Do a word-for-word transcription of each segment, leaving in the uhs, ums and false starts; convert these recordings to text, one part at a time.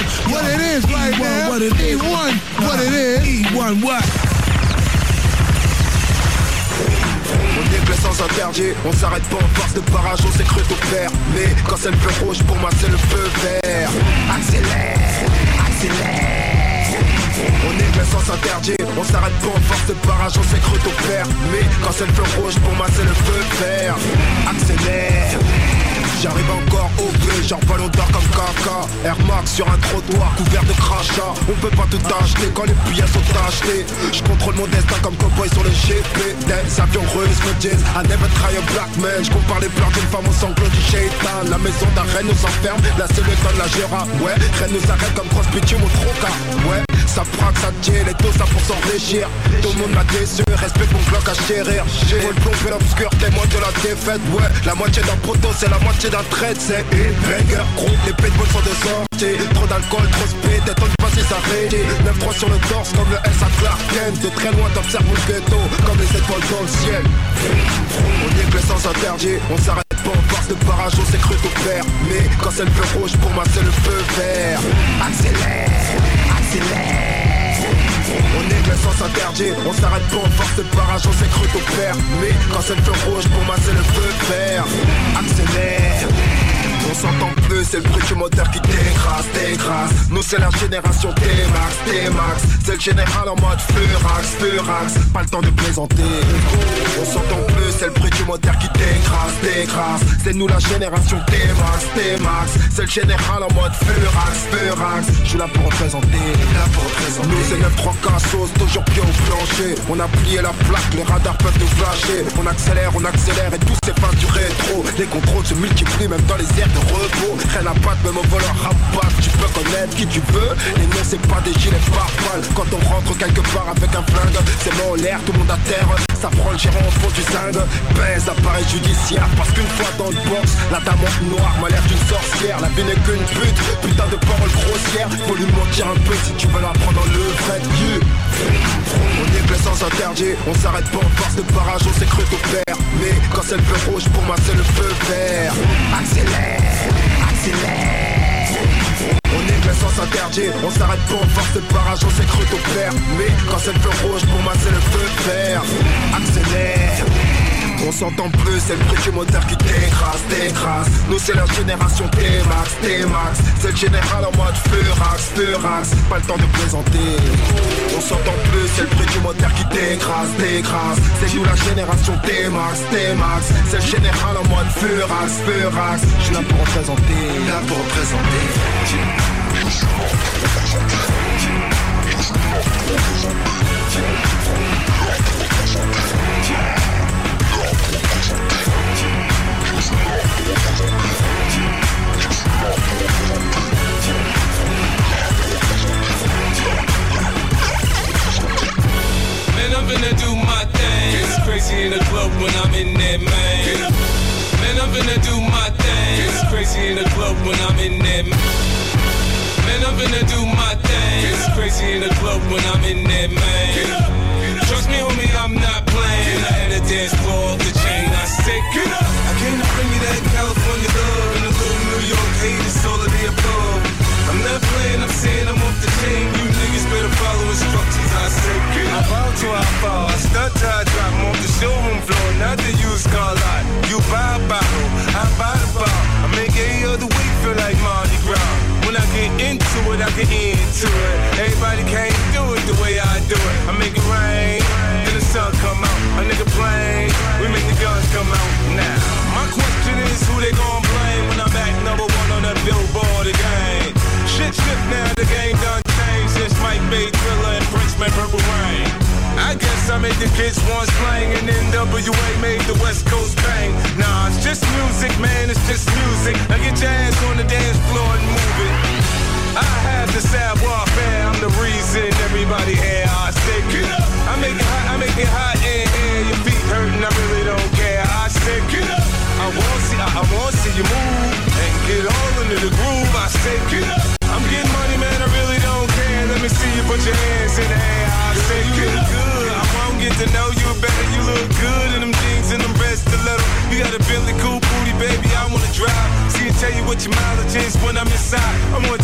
one, what it is right now. E one, what it is. E one, what? On déplace sans interdit, on s'arrête pas en force de barrage, on s'est cru tout faire. Mais quand c'est le feu rouge, pour moi c'est le feu vert. Accélère, accélère. On déplace sans interdit, on s'arrête pas en force de barrage, on s'est cru tout faire. Mais quand c'est le feu rouge, pour moi c'est le feu vert. Accélère. J'arrive encore au bleu, genre ballon d'or comme caca. Air Max sur un trottoir couvert de crachats. On peut pas tout acheter quand les billets sont achetés. Je contrôle mon destin comme cowboy sur le G P. Des avions russes me disent I never try a black man. Je compare les pleurs d'une femme au sanglot du shaitan. La maison d'un reine nous enferme, la seule école la gérard. Ouais, reine nous arrête comme cross bitume au troca. Ouais, ça frappe, ça tire, les dos ça pour s'enrichir. Tout le monde m'a déçu, respecte mon bloc à chérir. J'ai le plomb et l'obscur, témoin de la défaite. Ouais, la moitié d'un poteau c'est la moitié d'un trait, c'est une banger. Gros, les paintballs sont de sortie. Trop d'alcool, trop speed, et temps de passer ça rédit. neuf trois sur le torse comme le S à Clark Kent. De très loin t'observes le ghetto, comme les étoiles dans le ciel. On déplace sans interdit, on s'arrête pas en force de barrage, on s'est cru tout faire. Mais quand c'est le feu rouge, pour moi c'est le feu vert. Accélère, accélère. On déplace sans interdit, on s'arrête pas en force de barrage, on s'est cru tout faire. Mais quand c'est le feu rouge, pour moi c'est le feu vert. Accélère. On s'entend plus, c'est le bruit du moteur qui t'écrase, t'écrase. Nous c'est la génération T-Max, T-Max. C'est le général en mode furax, furax. Pas le temps de plaisanter. On s'entend plus, c'est le bruit du moteur qui t'écrase, t'écrase. C'est nous la génération T-Max, T-Max. C'est le général en mode furax, furax. Je suis là pour représenter, là pour représenter. Nous c'est neuf trois cassos, toujours pied au plancher. On a plié la plaque, les radars peuvent nous flasher. On accélère, on accélère et tout c'est pas du rétro. Les contrôles se multiplient même dans les airs de repos. Rien à battre, même au voleur rabat. Tu peux connaître qui tu veux. Les noms c'est pas des gilets pare-balles. Quand on rentre quelque part avec un flingue, c'est main en l'air, tout le monde à terre. Ça prend le gérant au fond du zinc. Baise appareil judiciaire. Parce qu'une fois dans le box, la dame noire m'a l'air d'une sorcière. La vie n'est qu'une pute, putain de paroles grossières. Faut lui mentir un peu si tu veux la prendre dans le vrai yeah. On déplace sans interdit, on s'arrête pas en force de barrage, on s'est cru tout faire. Mais quand c'est le feu rouge, pour moi c'est le feu vert. Accélère, accélère. On déplace sans interdit, on s'arrête pas en force de barrage, on s'est cru tout faire. Mais quand c'est le feu rouge, pour moi c'est le feu vert. Accélère. On s'entend plus, c'est le bruit du moteur qui t'écrase, t'écrase. Nous c'est la génération T-Max, T-Max. C'est le général en mode furax, furax. Pas le temps de plaisanter. On s'entend plus, c'est le bruit du moteur qui t'écrase, t'écrase. C'est nous la génération T-Max, T-Max. C'est le général en mode furax, furax. Je suis là pour représenter, là pour représenter. Je suis là pour représenter. Je suis là pour représenter. Man, I'm finna do my thing. It's crazy in the club when I'm in there, man. Man, I'm finna do my thing. It's crazy in the club when I'm in there. Man, I'm finna do my thing. It's crazy in the club when I'm in there, man. Trust me, homie, I'm not playing. I had a dance floor off the chain. I say, get up. I came to bring you that California love. In a little New York hate, it's all of the above. I'm not playing, I'm saying I'm off the chain. You niggas better follow instructions. I say, get up. I bow to I fall. I stunt till I drop. I'm off the showroom floor, not the used car lot. You buy a bottle, I buy the bar. I make every other week feel like Mardi Gras. When I get into it, I get into it. Everybody can't do it the way I do it. I make it rain, then the sun come out. A nigga playing, we make the guns come out. Now, my question is who they gon' blame when I'm at number one on the Billboard again? Shit shift now, the game done changed since Mike made Thriller and Prince made Purple Rain. I guess I made the kids one slang and N W A made the West Coast bang. Nah, it's just music, man, it's just music. Now get your ass on the dance floor and move it. I have the savoir-faire, I'm the reason everybody here. I say, get up. I make it hot, I make it hot in here. Your feet hurting, I really don't care. I say, get up. I wanna see, I, I wanna see you move and get all into the groove. I say, get up. I'm getting money, man, I really don't care. Let me see you put your hands in the air. I say, get up. I won't get to know you better. You look good in them jeans and them red stilettos. You got a Bentley cool booty, baby, I wanna drive. See and tell you what your mileage is when I'm inside. I wanna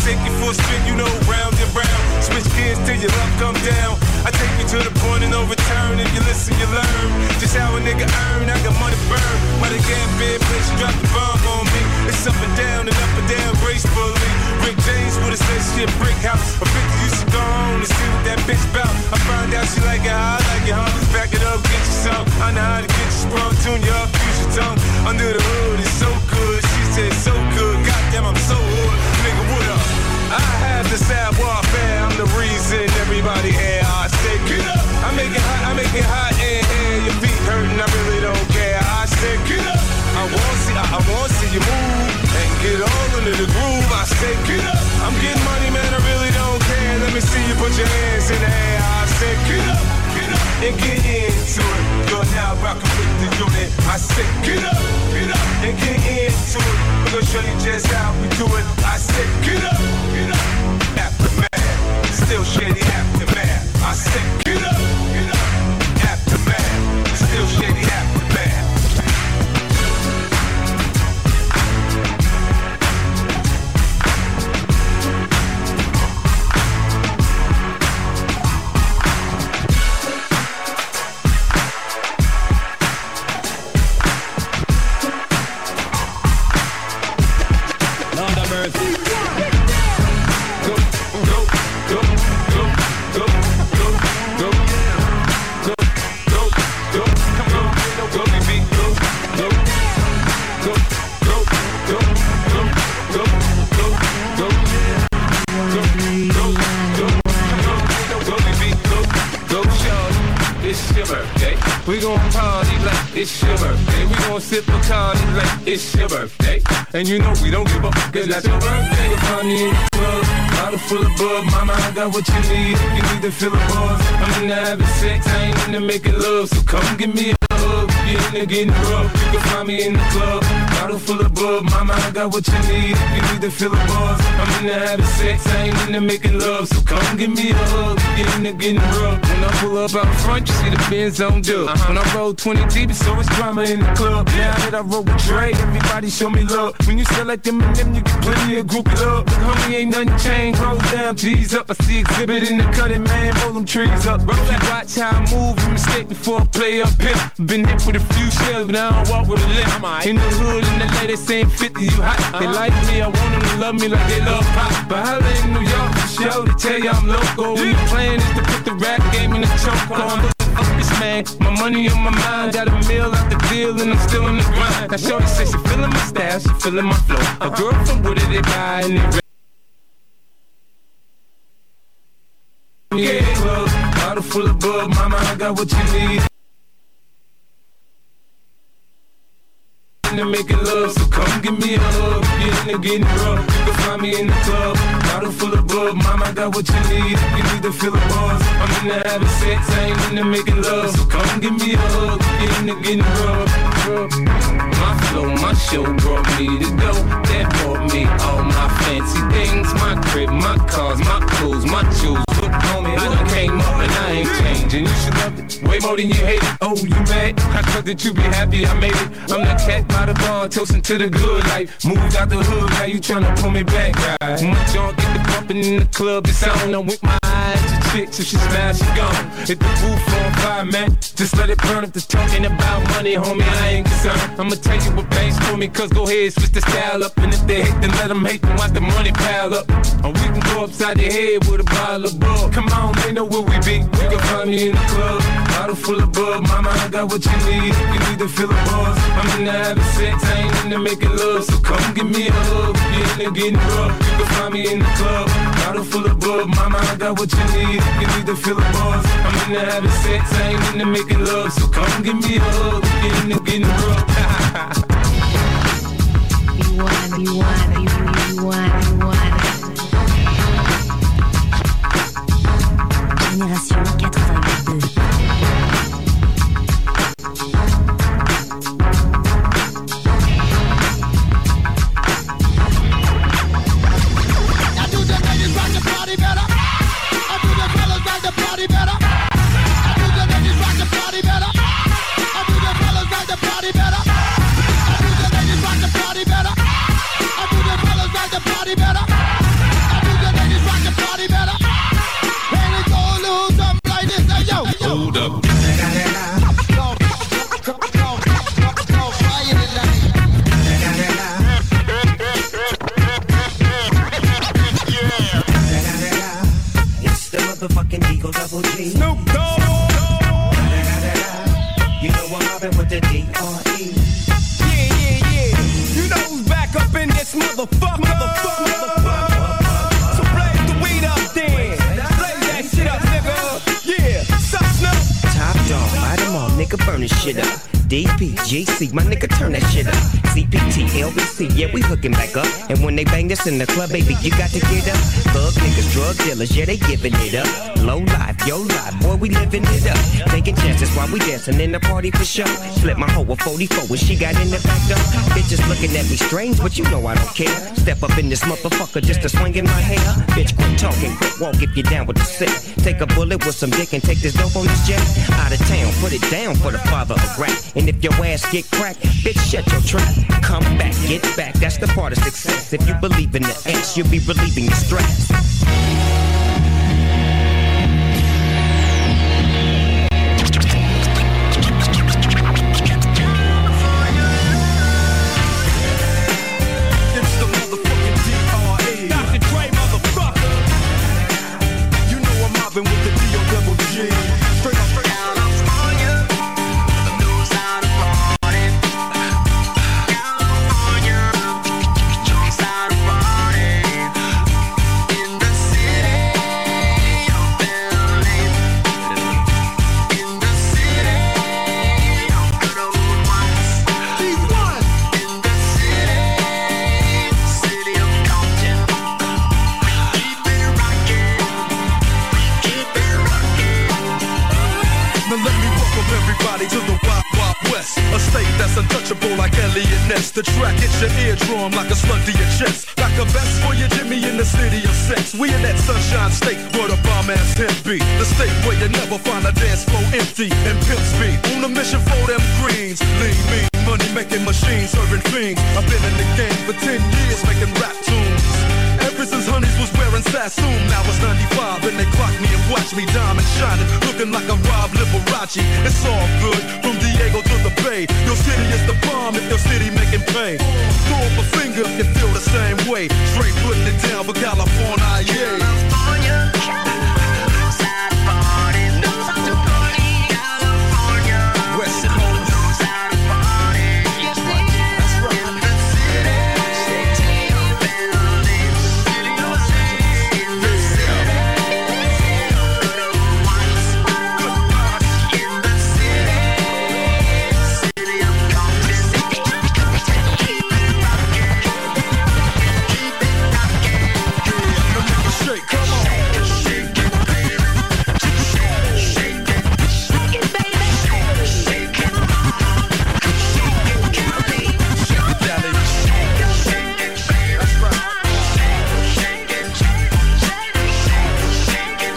take you for a spin, you know, round and round. Switch gears till your love come down. I take you to the point and no return. If you listen, you learn just how a nigga earn. I got money burn. Why they get big, bitch, drop the bomb on me. It's up and down and up and down gracefully. Rick James would've said shit, brick house. A fifty used to go on to see what that bitch bout. I find out she like it how I like it, huh? Just back it up, get you some. I know how to get you sprung, tune you up, use your tongue. Under the hood, it's so good. She said so good. Goddamn, I'm so hood. Nigga, what up? I have the sad warfare. I'm the reason everybody here. I say get up. I make it hot, I make it hot in here. Your feet hurting, I really don't care. I say get up. I wanna see, I, I wanna see you move and get all into the groove. I say get up. I'm getting money, man. I really don't care. Let me see you put your hands in the air. I say get up, get up, and get into it. You're now rocking with the unit. I say get up, get up, and get into it. We're gonna show you just how we do it. I say get up, get up. Aftermath, still shady aftermath. I say get up, get up. Aftermath, still shady aftermath. We gon' party like it's your birthday. We gon' sip Bacardi like it's your birthday. And you know we don't give up, cause that's your birthday. You'll find me in the club, bottle full of bug. Mama, I got what you need, you need to feel the buzz. I'm into having sex, I ain't into making love. So come give me a hug, you into getting rough. You can find me in the club, bottle full of bug. Mama, I got what you need, you need to feel the buzz. I'm into having sex, I ain't into making love. So come give me a hug, you into getting rough. When I pull up out front, you see the Benz on dub. Uh-huh. When I roll twenty deep, it's always drama in the club. Now that I roll with Dre, everybody show me love. When you sell like them and them, you get plenty of groupie love. But homie, ain't nothing changed. Roll down, G's up. I see exhibit in the cutting, man. Roll them trees up. Bro, you watch how I move. You mistake before I play up here. Been hit with a few shells, but I don't walk with a limp. In the hood, in the lady saying fifty, you hot. Uh-huh. They like me, I want them to love me like they love pop. But holla in New York, for show to tell you I'm local. When the plan is to put the rap game in the choke on. This man, my money on my mind, got a meal out the deal and I'm still in the grind. Now shorty say she feeling my style, she feeling my flow. A girl from Wooded, they buy and they yeah, club, bottle full of bug, mama, I got what you need. And making love, so come give me a hug. You're into getting rough, you can find me in the club. Bottle full of bug, mama, I got what you need. You need to feel the buzz. I'm into having sex, I ain't into making love. So come give me a hug, you're into getting rough. My flow, my show brought me to go. That brought me all my fancy things. My crib, my cars, my clothes, my shoes. Look, homie, I done came up and I ain't changing. You should love it, way more than you hate it. Oh, you mad? I thought that you be happy I made it. I'm that cat by the bar, toasting to the good life. Moved out the hood, now you tryna pull me back, right? My junk get the bumping in the club, it's on. I'm with my eyes to chicks, if she smash, she gone. Hit the roof on fire, man. Just let it burn if the talking about money, homie, I ain't concerned. I'ma tell you what banks told me, cause go ahead, switch the style up. And if they hate, then let them hate, then watch the money pile up. Or we can go upside the head with a bottle of bug. Come on, they know where we be. You can find me in the club, bottle full of bug. Mama, I got what you need, you need to feel the buzz. I'm into having sex, I ain't into making love. So come give me a hug, you're into getting rough. You can find me in the club, bottle full of bug. Mama, I got what you need, you need to feel the buzz. I'm into having sex, I ain't into making love. So come give me a hug, you're into getting rough. You want, you want, you, you want, you want. Génération quatre-vingt-deux. Better. Eagle Double G. Snoop Dogg. You know I'm mobbing with the D R E. Yeah, yeah, yeah. You know who's back up in this motherfucker. Motherfucker, motherfucker. So blaze the weed up then. Blaze that shit up, nigga. Yeah, suck Snoop. Top dog, light 'em all, nigga, burn this shit up. D P, G C, my nigga, turn that shit up. C P T, L B C, yeah, we hooking back up. And when they bang this in the club, baby, you got to get up. Thug niggas, drug dealers, yeah, they giving it up. Low life, yo life, boy, we living it up. Taking chances while we dancing in the party for sure. Flip my hoe with forty-four when she got in the back door. Bitches looking at me strange, but you know I don't care. Step up in this motherfucker just to swing in my hair. Bitch, quit talking, quit walk if you're down with the sick. Take a bullet with some dick and take this dope on this jet. Out of town, put it down for the father of rap. And if your ass get cracked, bitch, shut your trap. Come back, get back, that's the part of success. If you believe in the ass, you'll be relieving the stress. The track hits your eardrum like a slug to your chest. Like a vest for your Jimmy in the city of sex. We in that sunshine state where the bomb ass hemp be. The state where you never find a dance floor empty and pimp speed. On a mission for them greens. Lean, mean, money making machines, serving fiends. I've been in the game for ten years making rap tunes. Ever since Honeys was wearing Sassoon, now it's ninety-five and they clock me and watch me diamond shining, looking like a Rob Liberace. It's all good from Diego to the Bay. Your city is the bomb if your city making pain. Throw up a finger if you feel the same way. Straight putting it down for California, yeah. California, side party, knows how to party. California, West Coast, knows how to party. Yes, right. That's right. In the city, city of buildings, city of cities, in the city, good ones, good party. In the city, city of Compton. Keep it rockin', keep it rockin'. Shake, come on. Shake it, baby. Shake, shake it. Shake it, baby. Shake, shake it. Shake it, Cali. Shake it, Cali. Shake it, shake it, baby. That's right. Shake, shake it. Shake it, shake it.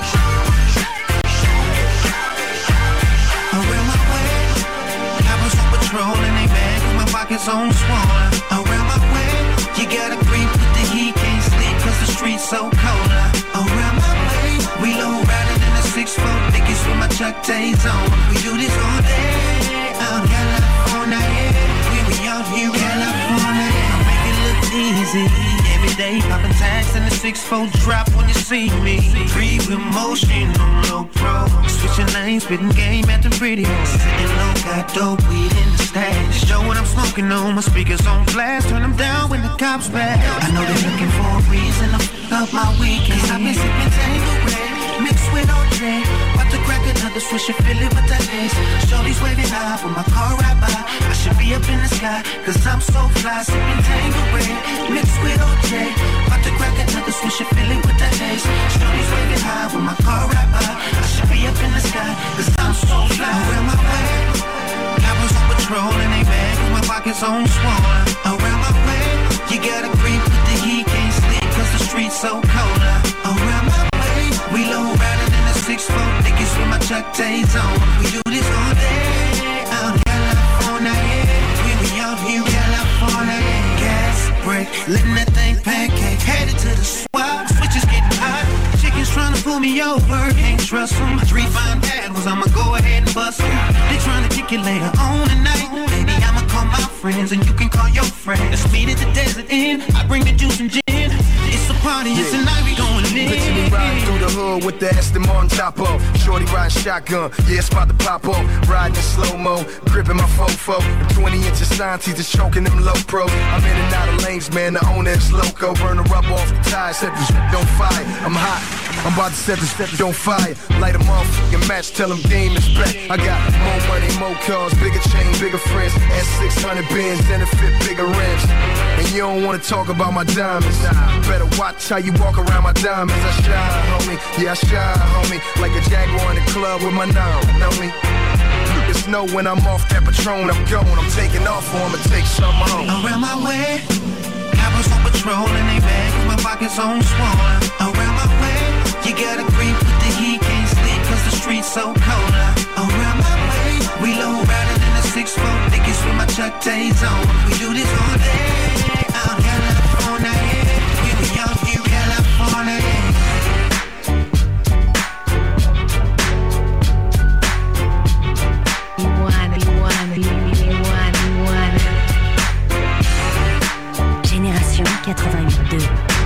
Around my way, I was on patrol and they bag with my pockets on swollen. Around my way, you gotta creep with the heat, can't sleep cause the streets so cold. Around my way, we low riding in the six four Dickies with my Chuck Tays on. We do this all day, out California, yeah. We be out here, California, yeah. I make it look easy. Every day popping tags in the six four drop when you see me. Free with motion on low pro. Switching lanes, spitting game at the radio. Sitting low, got dope weed in the stash. Show what I'm smoking on, my speakers on blast. Turn them down when the cops back. I know they're looking for a reason to f*** up my weekend. Cause I've been sipping Tanqueray, mixed with O J. About to crack another switch and fill it with that ace. Shorty's waving high when my car ride by. I should be up in the sky, cause I'm so fly. Sipping Tanqueray, mixed with O J. About to crack another switch and fill it with that ace. Shorty's waving high when my car ride by. I should be up in the sky, cause I'm so fly. Around my way, I was on patrol and they bag with my pockets on swollen. Around my way, you gotta creep with the heat, can't sleep cause the streets so cold. Around my way, we low riding in the six four Dickies with my Chuck Tays on. We do this all day, out California, yeah. We be out here, California, yeah. Gas break, letting that thing pancake, headed to the swap. Switches getting hot, chickens trying to pull me over, can't trust them. My three fine dad was I'ma go ahead and bust them. They trying to kick it later on tonight. Baby, I'ma call my friends and you can call your friends. Let's meet at the Desert Inn, I bring the juice and gin. It's a party, it's a night we going in. Picture me riding through the hood hood with the Aston Martin top off. Shorty riding shotgun, yeah, it's about to pop off. Riding in slow-mo, gripping my fofo. twenty inches sign teeth choking them low pros. I'm in and out of lanes, man, the owner is loco. Burn the rubber off the tires, set this don't fire. I'm hot, I'm about to set this set don't fire. Light them off, your match, tell them game is back. I got more money, more cars, bigger chain, bigger friends. S six hundred Benz, and a fit bigger rims. And you don't wanna talk about my diamonds. Better watch how you walk around my diamonds. I shine, homie, yeah, I shine, homie. Like a Jaguar in the club with my nine, know me? It's snow when I'm off that Patron, I'm going, I'm taking off for him and take some home. Around my way, coppers on patrol and they bag cause my pockets on swollen. Around my way, you gotta creep with the heat, can't sleep cause the streets so cold. Around my way, we low riding in the six four niggas with my Chuck Tays on. We do this all day, out California, yeah. We be out here California, yeah. Génération quatre-vingt-deux.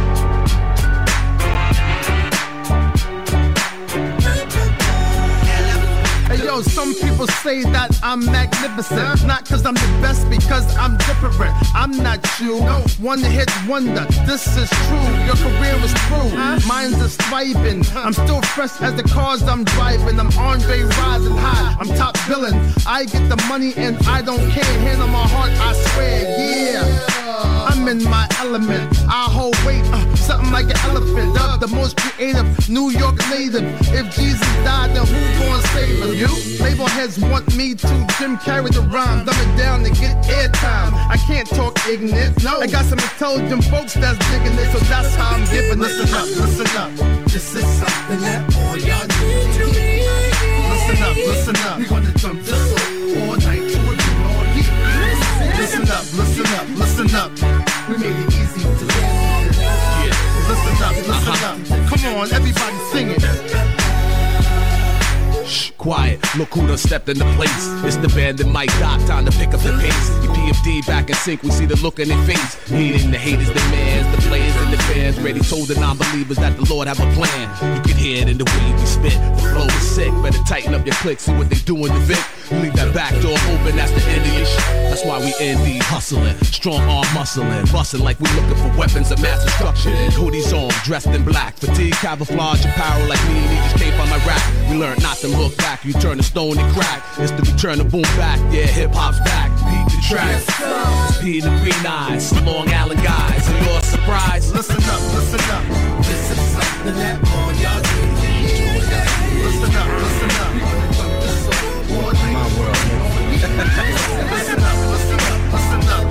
Hey yo, some people say that I'm magnificent. Not cause I'm the best, because I'm different. I'm not you, one hit wonder. This is true, your career is through. Mine's is thriving. I'm still fresh as the cars I'm driving. I'm Andre rising high, I'm top villain. I get the money and I don't care. Hand on my heart, I swear, yeah. I'm in my element. I hold weight, uh, something like an elephant. Dubbed the most creative New York native. If Jesus died, then who gon' save him? You? Label heads want me to Jim carry the rhyme, dumb it down to get airtime. I can't talk ignorant. No, I got some intelligent folks that's digging it, so that's how I'm giving it. Listen up, listen up. This is something that all y'all need to hear. Listen up, listen up. We gonna jump this up all night to it all year. Listen up, listen up, listen up. We made it easy to listen. Yeah. Listen up, listen up. Come on, everybody sing it. Shh, quiet, look who done stepped into place. It's the band that Mike Doc, time to pick up the pace. Your P F D back in sync, we see the look in their face. Hating the haters, the mans, the players and the fans. Ready told the non-believers that the Lord have a plan. You can hear it in the way we spit. The flow is sick, better tighten up your click, see what they doing to Vic. Leave that back door open, that's the end of your shit. That's why we N D hustling, strong arm muscling, busting like we looking for weapons of mass destruction. Hoodies on, dressed in black, fatigue, camouflage, apparel like me, and he just came from Iraq. We learned not to look back, you turn the stone to crack. It's the return of boom back, yeah, hip hop's back. Beat the track, it's P and the Green Eyes, some Long Island guys, and you're surprised. Listen up, listen up. This is something that all y'all do. Listen up, listen up. My world. Listen up, listen up, listen up.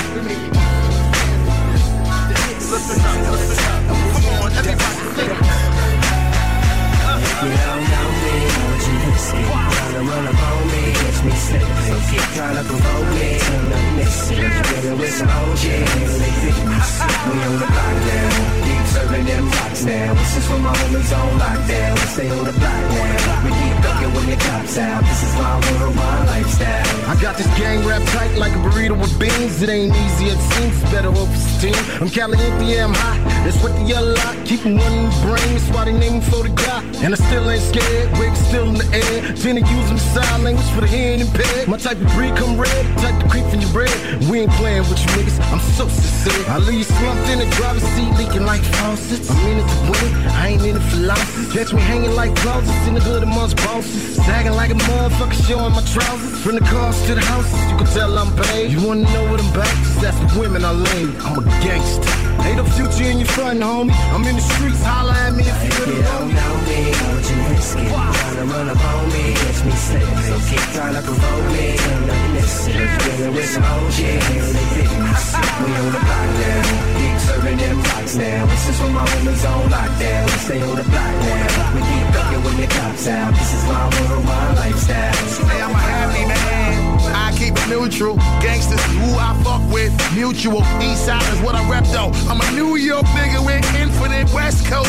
Listen up, listen up. Come on, everybody sing it. You don't know me, want you to see. Tryna run up on me, catch me slipping. So keep trying to provoke me, turn up missing. Dealing with some O Gs, they fitness. We on the block now, keep serving them rocks now. This is for my homies on lockdown, we stay on the block now. We keep ducking when the cops out, this is my world, my lifestyle. I got this gang rap tight like a burrito with beans. It ain't easy, it seems, better hope it's team. I'm caliente, yeah, I'm hot, that's what the yellow lot. Keep 'em running the brain, that's why they name me for the guy. And I still ain't scared, wig still in the air. Finna use them sign language for the hearing impaired. My type of breed come red, type to creep from your bread. We ain't playing with you niggas, I'm so sincere. I leave you slumped in the driver's seat, leaking like faucets. I'm in it to win, I ain't in it for losses. Catch me hanging like closets in the hood amongst bosses. Sagging like a motherfucker, showing my trousers. From the cars to the houses, you can tell I'm paid. You wanna know what I'm back? That's the women I lay. I'm a gangster. Ain't no future in your front, homie. I'm in the streets, holla at me if you You don't know me, want you risk it. Tryna run up on me, catch me slipping. So keep trying to provoke me, turn up missing. Dealing with some O Gs, they fitness. We on the block now, keep serving them rocks now. This is for my homies on lockdown, we stay on the block now. We keep ducking when the cops out, this is my world, my lifestyle. Hey, I'm a happy man, I keep it neutral. Gangsters is who I fuck with, mutual. East side is what I rep though. I'm a New York nigga with infinite West Coast love.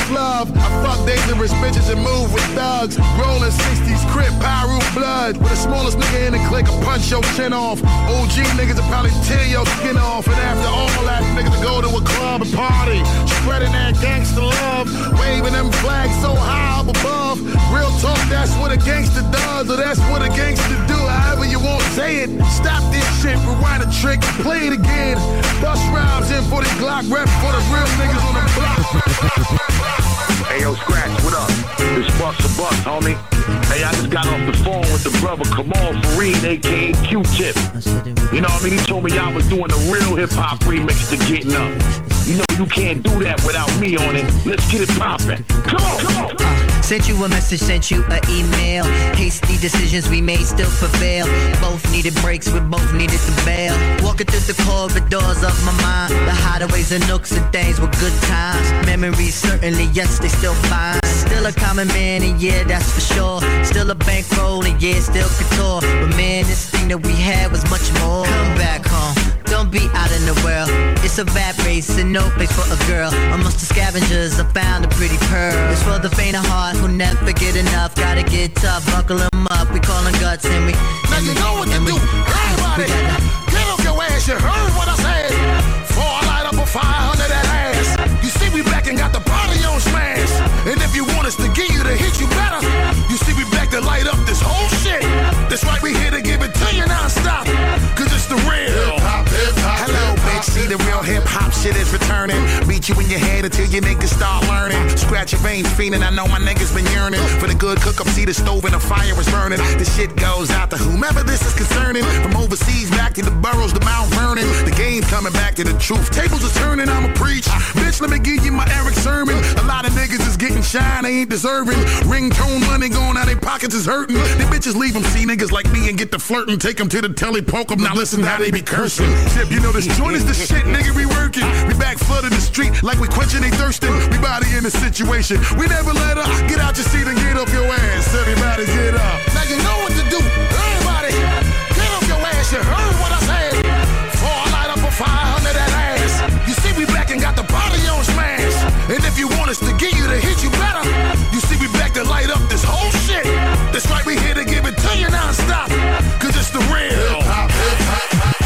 love. I fuck dangerous bitches and move with thugs. Rolling sixties, crip, Pyru blood. With the smallest nigga in the clique, I punch your chin off. O G niggas will probably tear your skin off. And after all that, niggas go to a club and party, spreading that gangster love, waving them flags so high up above. Real talk, that's what a gangster does, or that's what a gangster do. However you won't say it. Stop this shit, rewind a trick, play it again. Bust rhymes in for the Glock, rep for the real niggas on the block. Hey yo, Scratch, what up? It's Bucks a Bucks, homie. Hey, I just got off the phone with the brother Kamal Fareed, a k a. Q-Tip. You know what I mean? He told me I was doing a real hip-hop remix to Getting Up. You know you can't do that without me on it. Let's get it poppin'. Come on, come on. Uh, sent you a message, sent you an email. Hasty decisions we made still prevail. Both needed breaks, we both needed to bail. Walking through the corridors of my mind, the hideaways and nooks and things were good times. Memories certainly, yes, they still fine. Still a common man, and yeah, that's for sure. Still a bankroll, and yeah, still couture. But man, this thing that we had was much more. Come back home, don't be out in the world. It's a rat race and no place for a girl. Amongst the scavengers, I found a pretty pearl. It's for the faint of heart who never get enough. Gotta get tough, buckle them up. We callin' guts and we. Now you know what to do. Everybody, get off your ass. You heard what I said. Before I light up a fire under that ass. You see we back and got the party on smash. And if you want us to give you the hit, you better. You see we back to light up this whole shit. That's right, we here to give it to you non-stop. Cause it's the real hip-hop, hip-hop. Hello, bitch, see the real hip-hop shit is returning. Beat you in your head until your niggas start learning. Scratch your veins fiending, I know my niggas been yearning. For the good cook-up, see the stove and the fire is burning. The shit goes out to whomever this is concerning. From overseas back to the boroughs to Mount Vernon. The game's coming back to the truth. Tables are turning, I'ma preach. Bitch, let me give you my Eric sermon. A lot of niggas is getting shine, they ain't deserving. Ringtone money going out, their pockets is hurting. The bitches leave them, see niggas like me and get the flirting. Take them to the telly, poke them, now listen how they be cursing. Tip, you know this joint is the shit, nigga, we working. We back flooding the street like we quenching they thirsting. We body in the situation, we never let up. Get out your seat and get off your ass. Everybody get up. Now you know what to do. Everybody, get off your ass. You heard what I said. Before I light up a fire under that ass. You see we back and got the body on smash. And if you want us to give you the hit, you better. You see we back to light up this whole shit. That's right, we here to give it to you non-stop. Cause it's the real hip-hop, hip-hop.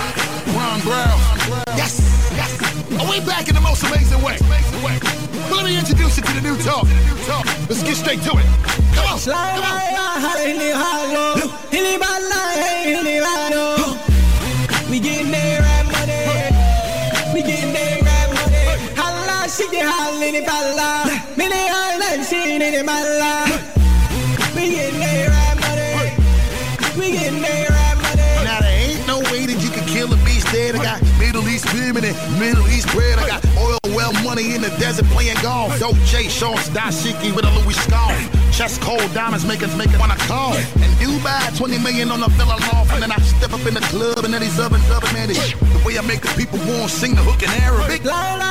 Ron Brown. Yes, yes. Are we back in the most amazing way? But let me introduce you to the new talk. Let's get straight to it. Come on, come on. We getting there right money. We getting there right money. Holla, she get hollin' if I lie. Many islands, she ain't in my life. We getting there right money. We getting there right money. Now there ain't no way that you can kill a beast dead. I got Middle East women and Middle East bread. I got oil well money in the desert playing golf. Dope J shorts, dashiki with a Louis scarf. Chest cold diamonds make us make it wanna call. And Dubai, twenty million on the villa loft. And then I step up in the club and then these other other man. The way I make the people want sing the hook in Arabic.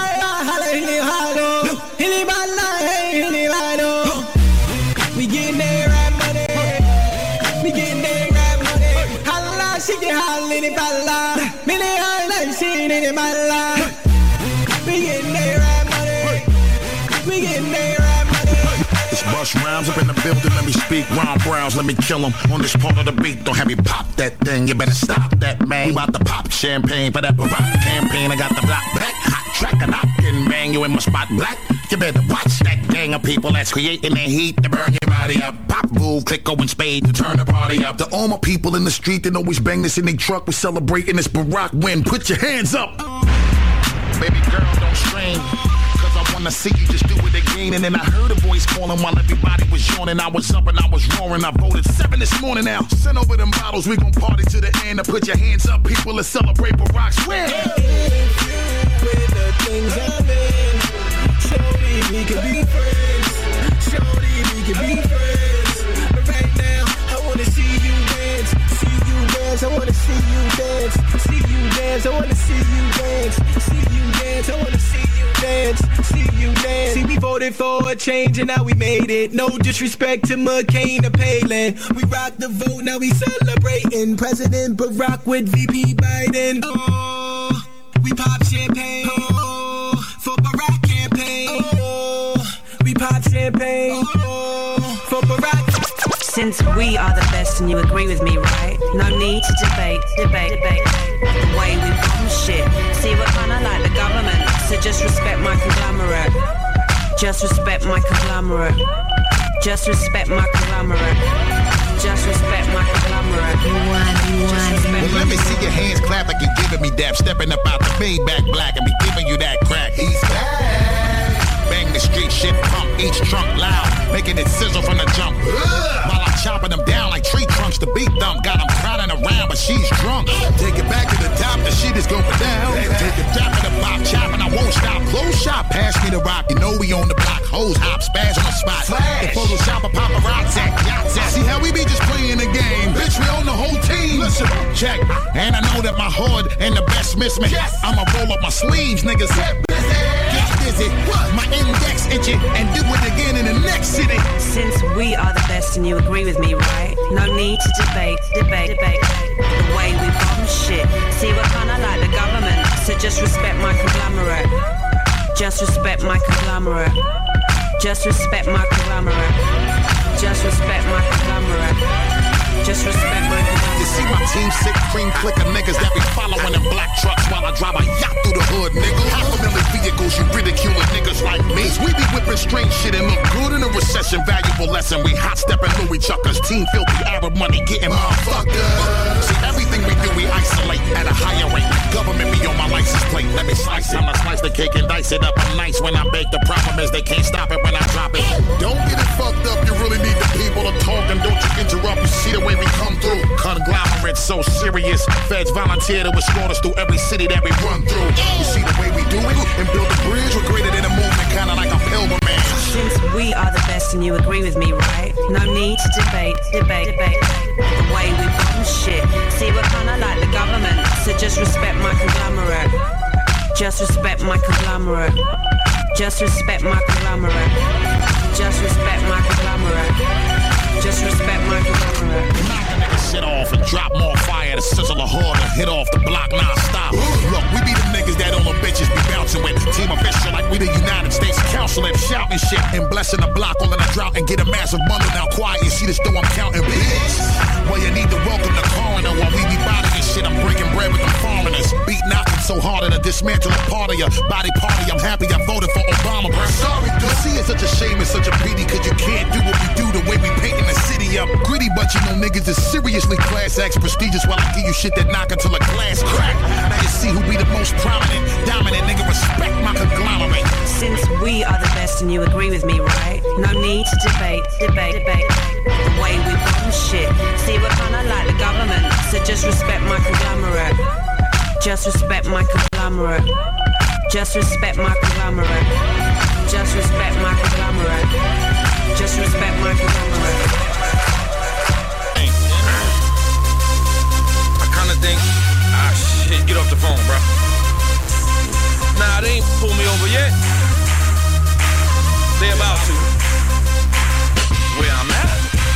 We getting there right money. We getting there right money. Holla, she get hollin' if I lie. Many islands, she ain't in my life. We getting there right money. We getting there right money. It's Bush Rhymes up in the building, let me speak. Ron Browns, let me kill him. On this part of the beat, don't have me pop that thing. You better stop that, man. We about to pop champagne for that Barack campaign. I got the block black, hot track, and I can bang you in my spot black. You better watch that gang of people that's creating the heat to burn your body up. Pop, move, click, go, and spade to turn the party up. To all my people in the street that always bang this in their truck, we celebrating this Barack win. Put your hands up. Baby girl, don't strain. I wanna see you just do it again. And then I heard a voice calling while everybody was yawning. I was up and I was roaring. I voted seven this morning now. Send over them bottles, we gon' party to the end. Now put your hands up, people, let's celebrate Barack's win. With the things I'm in, shorty, we can be friends. Shorty, we can be friends. But right now, I wanna see you dance. See you dance, I wanna see you dance. See you dance, I wanna see you dance. See you dance, I wanna see you dance. See you dance. See, we voted for a change and now we made it. No disrespect to McCain or Palin. We rock the vote, now we celebrating. President Barack with V P Biden. Oh, we pop champagne. Oh, for Barack campaign. Oh, we we pop champagne for Barack. Since we are the best and you agree with me, right? No need to debate, debate, debate. The way we bomb shit. See, we're kinda like the government, so just respect my conglomerate. Just respect my conglomerate. Just respect my conglomerate. Just respect my conglomerate. You won, you won. Well, let me see your hands clap like you're giving me dap. Stepping up out the Maybach black and be giving you that crack. He's back. Bang the street shit, pump each trunk loud, making it sizzle from the jump. While I'm chopping them down like tree trunks, the beat dump got them crowding around, but she's drunk. Take it back to the top, the shit is going down. Take it drop in the pop, chopping, I won't stop. Close shop, pass me the rock, you know we on the block. Hose hop, spaz on the spot. The Photoshop a paparazzi, yachts at. See how we be just playing the game, bitch, we own the whole team. Listen, check, and I know that my hood and the best miss me. Yes. I'ma roll up my sleeves, niggas. Get busy, my index itchy, and do it again in the next city. Since we are the best and you agree with me, right? No need to debate, debate, debate. The way we bomb shit. See, we're kinda like the government, so just respect my conglomerate. Just respect my conglomerate. Just respect my conglomerate. Just respect my conglomerate. Just respect my conglomerate. You see my team sick, cream clicker niggas that be following in black trucks while I drive a yacht through the hood, nigga. Half a million vehicles, you ridiculing niggas like me. We be whipping strange shit and look good in a recession. Valuable lesson, we hot stepping Louis Chuckers. Team filthy Arab money getting motherfucked up. See, everything we do, we isolate at a higher rate. Government be on my license plate. Let me slice it. I'ma slice the cake and dice it up. I'm nice when I bake. The problem is they can't stop it when I drop it. Don't get it fucked up. You really need the people to talk and don't you interrupt. You see the way we come through. Conglomerate so serious. Feds volunteer to escort us through every city that we run through. You see the way we do it and build a bridge. We're greater than a movement, kinda like a pilgrimage. Since we are the best and you agree with me, right? No need to debate, debate, debate. The way we bomb shit. See, we're kinda like the government, so just respect my conglomerate. Just respect my conglomerate. Just respect my conglomerate. Just respect my conglomerate. Just respect my conglomerate. Knock a nigga shit off and drop more fire to sizzle a harder. Hit off the block non-stop. Look, we be the niggas that all the bitches be bouncing with. Team official like we the United States Council and shouting shit and blessing the block all in a drought and get a massive bundle. Now quiet, you see this though I'm counting bitch. Well, you need to welcome the coroner while we be bodying shit. I'm breaking bread with them foreigners. Beat knocking so hard to dismantle a part of your body party. I'm happy I voted for Obama, bro. Sorry, you see it's such a shame, it's such a pity, cause you can't do what we do the way we painting the city up. Gritty, but you know niggas is seriously class acts prestigious while I give you shit that knock until a glass crack. Now you see who be the most prominent, dominant nigga, respect my conglomerate. Since we are the best and you agree with me, right? No need to debate, debate, debate. The way we bomb shit. See, we're kinda like the government, so just respect my conglomerate. Just respect my conglomerate. Just respect my conglomerate. Just respect my conglomerate. Just respect my conglomerate. I kinda think, ah shit, get off the phone, bro. Nah, they ain't pulled me over yet. They about to. Where I'm at.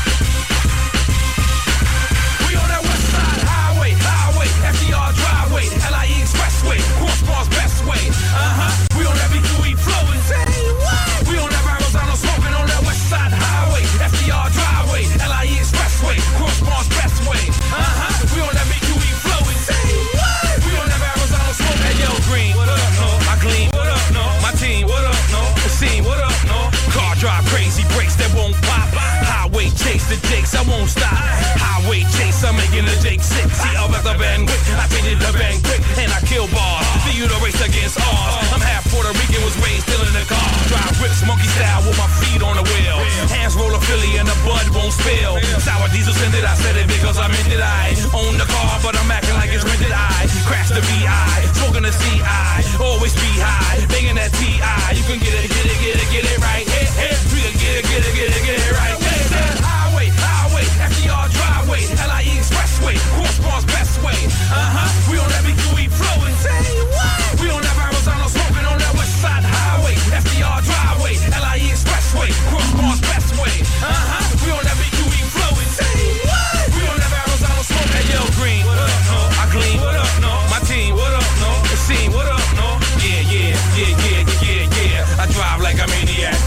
We on that west side highway, highway, F D R driveway, L I E expressway, crossbars best way. Uh-huh. We on that B Q E flowing. Say what? We on that Verrazano smoking on that west side highway, F D R driveway, L I E expressway, crossbars best way. Uh-huh. We on that B Q E flowing. Say what? We on that Verrazano smoking. Hey yo, Green, what up? No, I clean. What up? No, my team. What up? No, the scene. What up? No, car drive crazy brakes that won't pop. Highway chase the jakes, I won't stop. Highway chase, I'm making the Jake sick. See, I'm at the Van Wick, I painted the Van Quick, and I kill bars. See you the race against ours. I'm half Puerto Rican, was raised still in the car. Drive whips, monkey style with my feet on the wheel. Hands roll a Philly and the blood won't spill. Sour diesel scented, I said it because I meant it. I own the car, but I'm acting like it's rented. I crash the V I, smoking the C I, always be high, banging that T I. You can get it, get it, get it, get it right. Hey, hey, we can get it, get it, get it, get it right. Highway, highway, F D R driveway, L I E expressway, crossbars best way. Uh-huh, we on that B Q E flowing. Say what? We on that Verrazano smoking on that west side highway, F D R driveway, L I E expressway, crossbars best way. Uh-huh, we on that B Q E flowing. Say what? We on that Verrazano smoking. Hey yo, Green, what up? No, I clean. What up? No, my team. What up? No, the scene. What up? No, yeah, yeah, yeah, yeah, yeah, yeah. I drive like a maniac.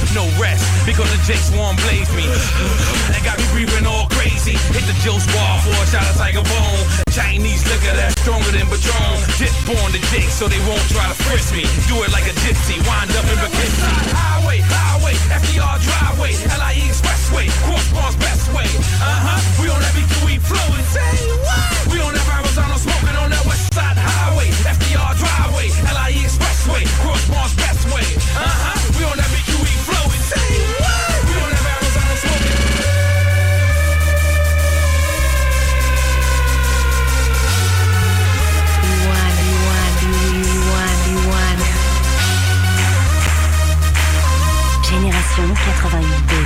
no rest, because the Jakes warm blaze me. And got me breathing all crazy. Hit the Joe Squad for a shot of Tiger Bone. Chinese liquor that's stronger than Patron. Dip on the Jakes so they won't try to frisk me. Do it like a gypsy, wind up in Poughkeepsie. Highway, highway, F D R driveway, L I E expressway, Cross Bars best way. Uh-huh, we on that B Q E flowing. Say what? We on that Arizona smoking on that West Side Highway, F D R driveway, L I E expressway, Cross Bars best way. Uh-huh, we on that B Q E flowing. Say what? We on that Arizona smoking. Génération quatre-vingt-huit deux.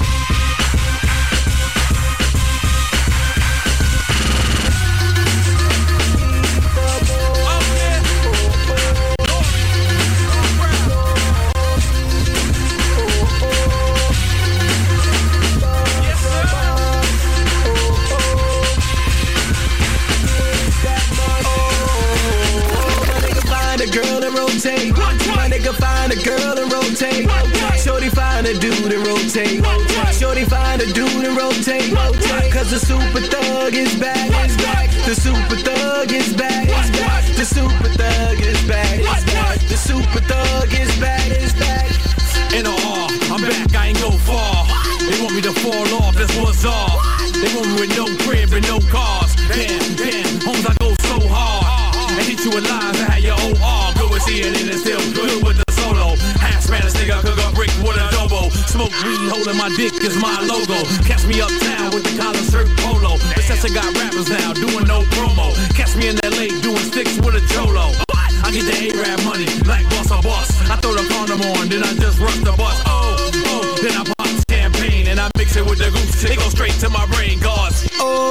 Girl and rotate. My nigga find a girl and rotate. Shorty find a dude and rotate. Shorty find a dude and rotate. Cause the super thug is back. The super thug is back. The super thug is back. The super thug is back. In a R, I'm back, I ain't go far. They want me to fall off, that's what's off. They want me with no crib and no cars. Damn, damn, homes I go so hard. And hit you with lines that had your O R. Good with seeing it and still good with the solo. Half Spanish nigga, cook up brick with a dobo. Smoke weed, holding my dick is my logo. Catch me uptown with the collar shirt polo. Recession got rappers now, doing no promo. Catch me in L A doing sticks with a cholo. I get the A-Rap money, like boss or boss. I throw the condom on, then I just rush the bus. Oh, oh, then I pop champagne and I mix it with the goose. It go straight to my brain, guards.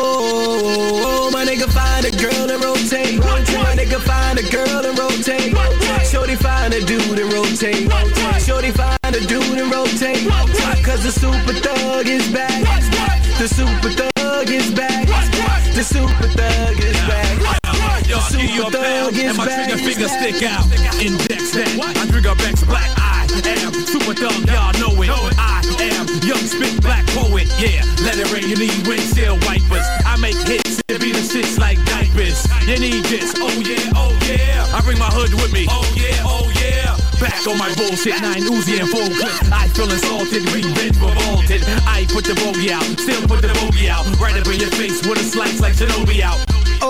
Oh, my nigga find a girl and rotate. My nigga find a girl and rotate. Shorty find a dude and rotate. Shorty find a dude and rotate. Cause the super thug is back. The super thug is back. The super thug is back. Yo, I give you a pound and my trigger finger stick out. Index that, I drink a Bex Black. I am super thug, y'all know it. I am young spit black poet, yeah. Let it rain, you need windshield wipers. I make hits, it be the shits like diapers. You need this, oh yeah, oh yeah. I bring my hood with me, oh yeah, oh yeah. Back on my bullshit, nine Uzi and full clip. I feel insulted, revenge revolted. I put the bogey out, still put the bogey out. Right up in your face with a slice like Shinobi out.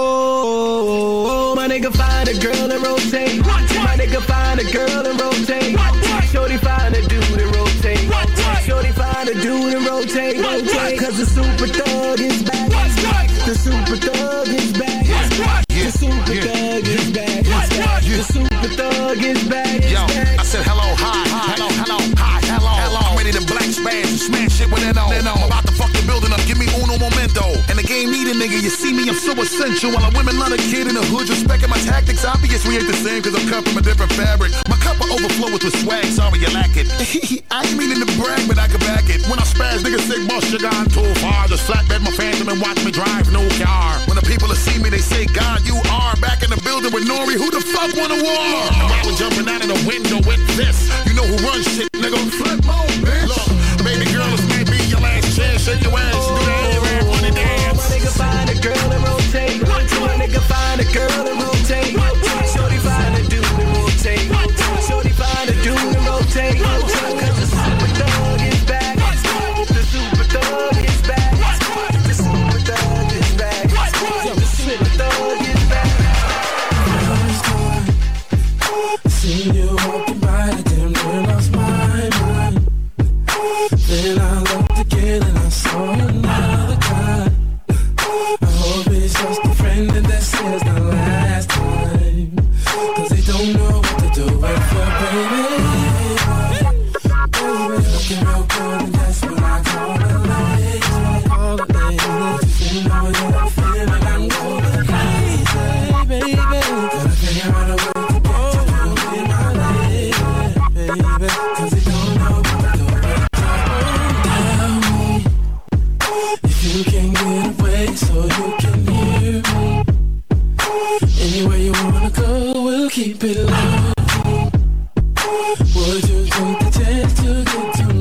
Oh, my nigga find a girl and rotate. My nigga find a girl and rotate. Shorty find a dude and rotate. Shorty find a dude and rotate. Cause the super thug is back. The super thug is back. The super thug is back. The super thug is back. Yo, I said hello, hi, hello, hello, hi, hello, hello. I'm ready to black smash and smash shit with it on. I'm about to fuck the building up, give me uno momento. And the game need a nigga, you see me, I'm so essential. While a women love a kid in the hood, respecting my tactics. Obvious we ain't the same, cause I'm cut from a different fabric. My cup will overflow with the swag, sorry you lack it. I ain't meaning to brag, but I can back it. When I spaz, niggas say, boss, you gone too far. Just flatbed my phantom and watch me drive no car. When the people that see me, they say, God, you are back in the building with Nori. Who the fuck want a war? And I was jumping out of the window with this. You know who runs shit, nigga. Flip mode, bitch. Look, baby girl, this may be your last chance. Shake your ass, do that A-Rap money dance. My nigga find a girl and rotate. My nigga find a girl and rotate. Shorty find a dude and rotate. Shorty find a dude and rotate. Cause the super thug is back. The super thug is back. The super thug is back. The super thug is back. See you walking by, I damn near lost my mind. Then I looked again and I saw another guy. I hope it's just a friend and that says the last time. Cause they don't know what to do with for baby. Baby, looking real good and that's what I call it late. Call it late. Just you know that I feel like I'm going crazy, baby. Gotta figure out a way to get you in my life, baby. Cause they don't know what to do with tell me if you can get away so you can hear me. Anywhere you wanna go, we'll keep it low. Would you take the chance to get to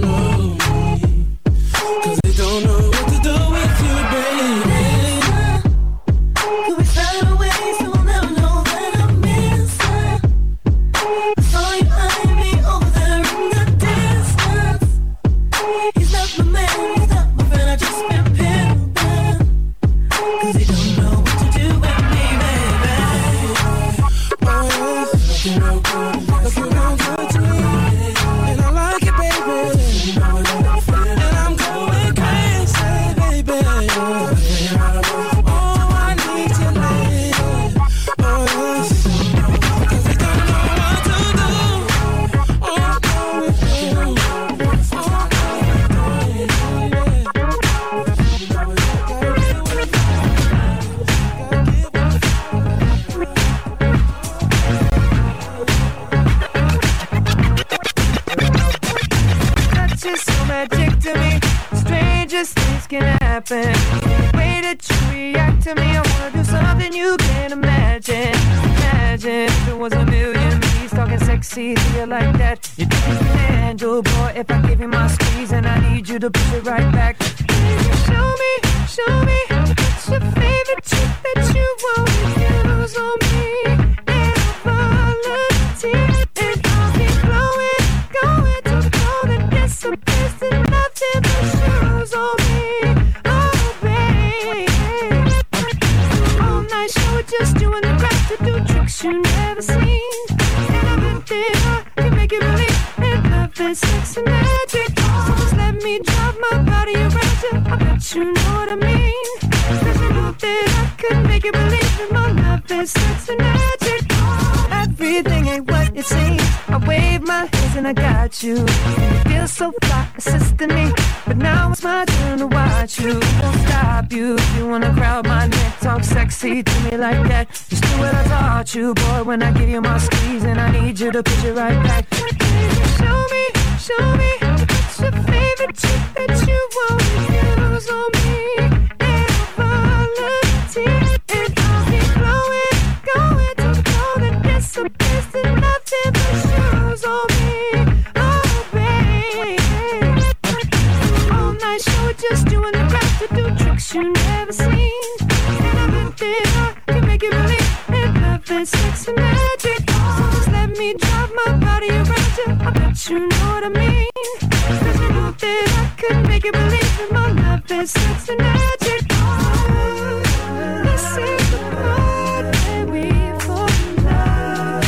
touch is so magic to me. Strangest things can happen. The way that you react to me, I wanna do something you can't imagine. Imagine if it was a million bees talking sexy to you like that. You think you can handle, boy, if I give you my squeeze and I need you to push it right back. Baby, show me, show me what's your favorite trick that you won't use on me. And I'll volunteer and I'll be blowing, going to go to disappear. Nothing but shoes on me. Oh, baby. All night show it just you and the rest to do tricks you never seen. And I bet that I can make you believe in love is sex and magic. So just let me drive my body around you. I bet you know what I mean. Cause you know that I could make you believe in my love is sex and magic. Everything ain't what it seems. I wave my hands and I got you. And you feel so fly, assisting me. But now it's my turn to watch you. Won't stop you if you wanna crowd my neck. Talk sexy to me like that. Just do what I taught you, boy. When I give you my squeeze and I need you to put it right back. Show me, show me what's your favorite trick that you won't use on me. And I'll volunteer and I'll be blowing, going to go to disappear. Nothing but shoes on me. Oh, baby. All night show it just you and the rest to do tricks you never seen. And I bet that I can make you believe in love is sex and magic. So just let me drive my body around you. I bet you know what I mean. Cause you know that I could make you believe in my love is sex and magic. Oh, this is the part that we fall in love.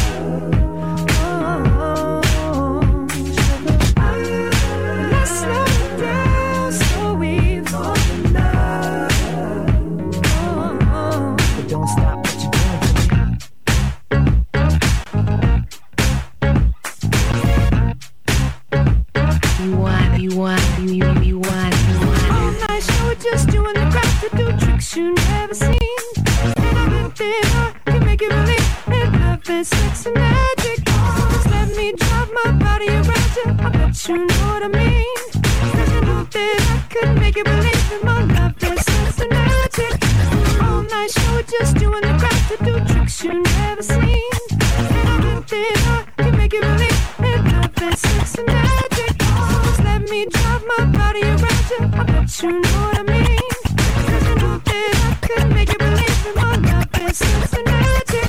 Let's slow it down so we fall in love. But don't stop what you're doing to me. You want, you want, you, you, you want, you want. All night show it just you and the rest to do tricks you never seen. And I bet that I can make you believe in love is sex and magic. So just let me drive my body around you. I bet you know what I mean. Cause you know that I could make you believe in my love is sex and magic. All night show it just you and the rest to do tricks you never seen. And I bet that I can make you believe in love is sex and magic. So just let me drive my body around you. I bet you know what I mean. Cause you know that I could make you believe in my love is sex and magic.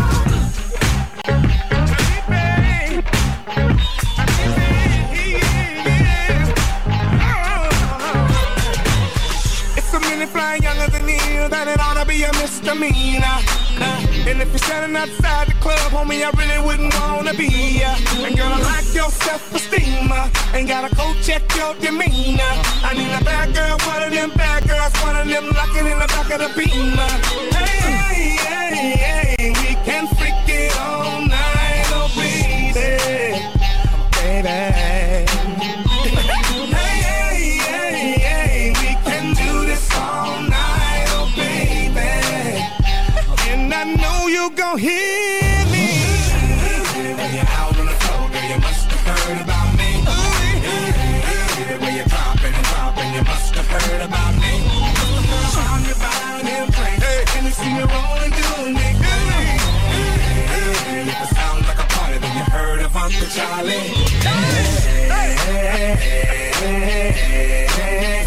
Flying younger than you, that it ought to be a misdemeanor. Uh, and if you're standing outside the club, homie, I really wouldn't wanna be ya. Uh, and girl, I like your self-esteem. Uh, ain't gotta go check your demeanor. I need a bad girl, one of them bad girls, one of them locking in the back of the beamer. Hey, hey, hey, hey, we can freak it all night, oh baby, baby. You gon' hear me. When you're out on the floor, girl, you must have heard about me. When you're dropping and dropping, you must have heard about me. I'm your body and play, and you see me rolling doing it. If it sounds like a party, then you heard of Uncle Charlie. Hey, hey, hey, hey, hey, hey,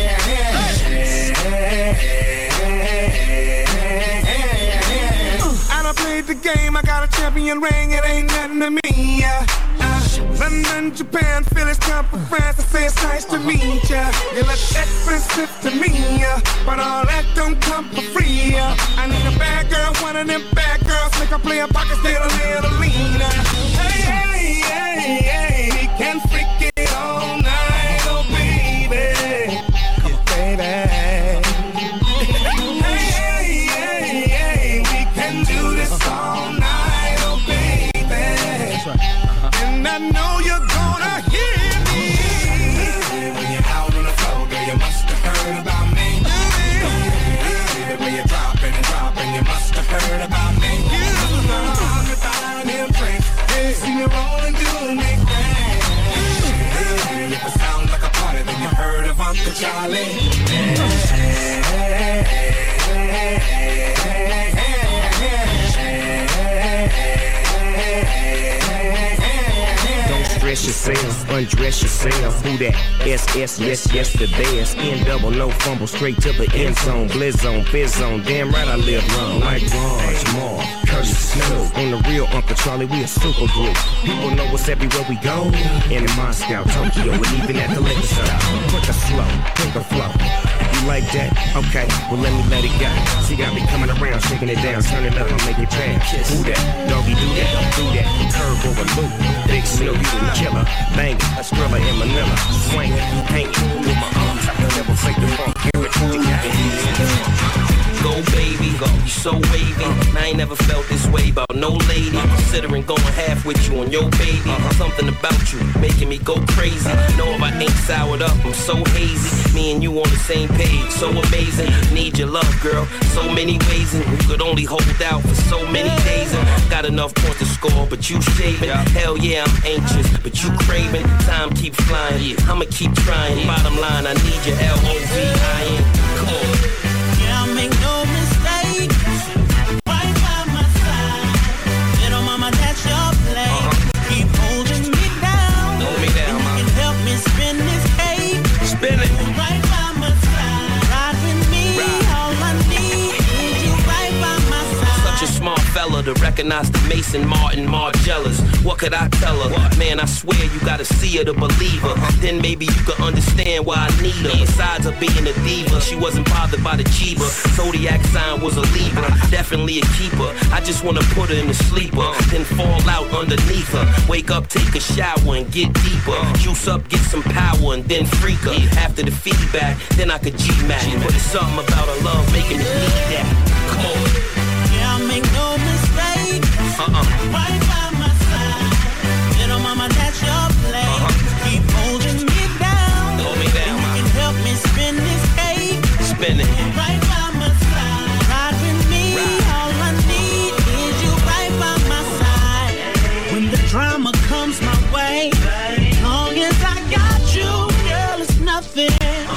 I played the game, I got a champion ring, it ain't nothing to me, yeah. Uh, London, Japan, Phillies, come from France, I say it's nice to meet ya. You look expensive to me, yeah, but all that don't come for free, yeah. I need a bad girl, one of them bad girls, make her play a pocket, stay a little leaner. Hey, hey, hey, hey, he can freak it all night, oh baby, come on, baby. All night, oh baby. That's right. Uh-huh. And I know you're gonna hear me. When you're out on the floor, girl, you must have heard about me. When you're dropping and dropping, you must have heard about me. I'm about him, pray. See me rolling, doing me. Uncle Charlie. Hey, hey, hey, hey, hey, Dress yourself, undress yourself. Who that? S S, yes, yes, the best. N double, no fumble, straight to the end zone. Blizz zone, fizz zone. Damn right I live long. Like Raj, Marv, Curtis, Snow. On the real Uncle Charlie, we a super group. People know us everywhere we go. And in Moscow, Tokyo, and even at the liquor store. Quick or slow, quick or flow. You like that? Okay, well let me let it go. See, got me coming around, shaking it down, turn it up, I'll make it pass. Who that? Doggy, do that, do that. Curve over loop. Big Snoop, you the killer. Bang, a Skrilla in Manila. Swing, hang it with my arms. I'll never fake the funk. Hear it, you got it. Go baby, go, you so wavy. I ain't never felt this way about no lady. Considering going half with you on your baby. Something about you making me go crazy. Know if I ain't soured up, I'm so hazy. Me and you on the same page, so amazing. Need your love, girl, so many ways. And you could only hold out for so many days. And got enough points to score, but you shaving. Hell yeah, I'm anxious, but you craving. Time keeps flying, I'ma keep trying. Bottom line, I need your L O V I N. Come on. Make no mistake, right by my side. Little mama, that's your play. Uh-huh. Keep holding me down. Hold me down, and you can help me spin this cake. Spin it. Right by my side. Ride with me. Ride. All I need is you right by my side. Such a smart fella to recognize the Mason Martin Margellas. What could I tell her? What? Man, I swear you gotta see her to believe her. Uh-huh. Then maybe you could understand why I need her. Besides her being a diva, she wasn't bothered by the Chiba. Zodiac sign was a Libra, definitely a keeper. I just wanna put her in the sleeper, then fall out underneath her. Wake up, take a shower and get deeper. Juice up, get some power and then freak her. After the feedback, then I could G-Mac. But it's something about her love making me need that. Come on. Yeah, I make no mistake. Uh-uh. Right by my side. Little mama, that's your play. Uh-huh. Keep holding me down. Hold me down, and you can help me spin this cake. Spin it. Right by my side. Ride with me. Ride. All I need is you right by my side. When the drama comes my way, as long as I got you, girl, it's nothing.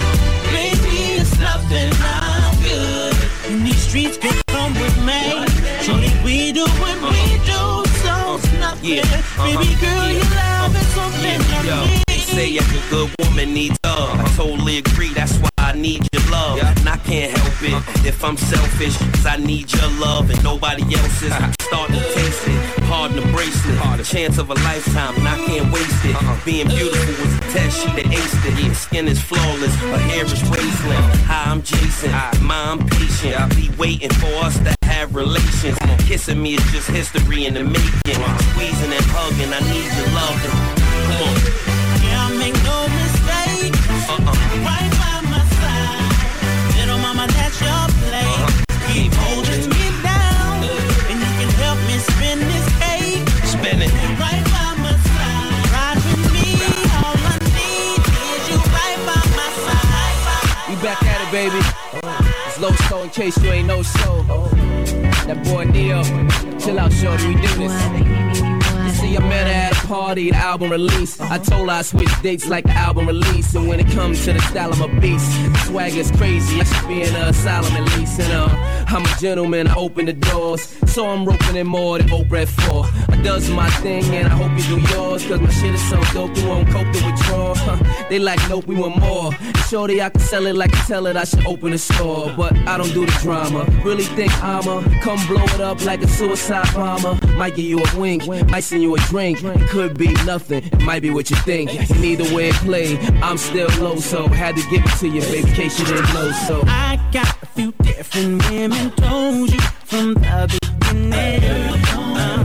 Baby, it's nothing. I'm good. And these streets can come with me. Surely we do what we do, so it's nothing. Yeah. Uh-huh. Baby girl, yeah. your love is something yeah. I need. They say every good woman needs love. I totally agree, that's why I need your love. Yeah. And I can't help it uh-uh. if I'm selfish, cause I need your love and nobody else's. Uh-huh. Start to taste it, hard in the bracelet. The chance of a lifetime and I can't waste it. Uh-huh. Being beautiful was a test, she that aced it. Yeah. Skin is flawless, her hair is wasteland. Hi, I'm Jason, Ma, I'm patient. I'll be waiting for us to have relations. Kissing me is just history in the making. Squeezing and hugging, I need your loving. Come on. Yeah, I make no mistake. Uh-uh. Right by my side. Little mama, that's your play. Uh-huh. Keep holding me down. Uh-huh. And you can help me spin this cake. Spin it. Right by my side. Ride with me. Right. All I need is you right by my side. We back at it, baby. It's Low Soul in case you ain't no soul. That boy Neo. Chill out, shorty, we do this. See, I met her at a party, the album release. I told her I switch dates like the album release. And when it comes to the style, I'm a beast. The swag is crazy, I should be in an asylum at least. And uh, I'm a gentleman, I open the doors. So I'm roping in more than Oprah at four. I does my thing and I hope you do yours. Cause my shit is so dope, you won't cope to withdraw. Huh, they like, nope, we want more. Shorty, I can sell it like I tell it, I should open a store. But I don't do the drama. Really think I'ma come blow it up like a suicide bomber. Might give you a wink, might send you a drink. It could be nothing, it might be what you think. And either way it play, I'm still low, so had to give it to you, baby, in case you didn't know. So I got a few different women, told you from the beginning. Uh,